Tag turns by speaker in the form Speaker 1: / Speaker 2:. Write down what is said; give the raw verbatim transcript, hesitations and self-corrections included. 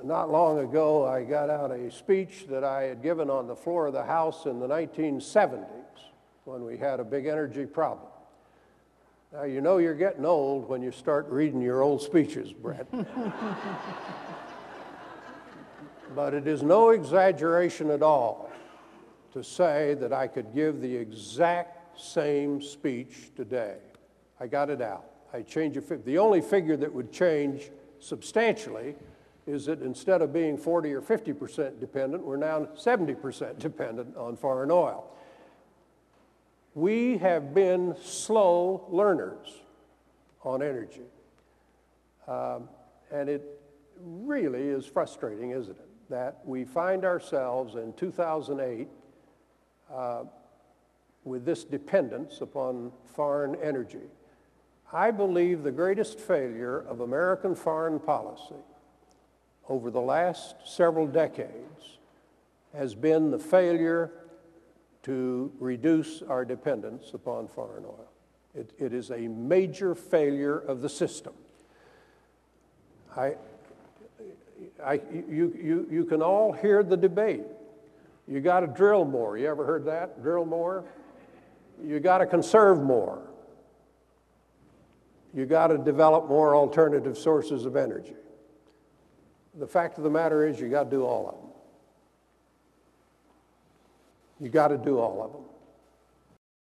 Speaker 1: not long ago, I got out a speech that I had given on the floor of the House in the nineteen seventies when we had a big energy problem. Now, you know you're getting old when you start reading your old speeches, Brett. But it is no exaggeration at all to say that I could give the exact same speech today. I got it out. I changed a figure. The only figure that would change substantially is that instead of being forty or fifty percent dependent, we're now seventy percent dependent on foreign oil. We have been slow learners on energy. Um, and it really is frustrating, isn't it, that we find ourselves in two thousand eight uh, with this dependence upon foreign energy. I believe the greatest failure of American foreign policy over the last several decades has been the failure to reduce our dependence upon foreign oil. It, it is a major failure of the system. I, I, you, you, you can all hear the debate. You got to drill more. You ever heard that? Drill more? You got to conserve more. You got to develop more alternative sources of energy. The fact of the matter is you got to do all of them. You got to do all of them.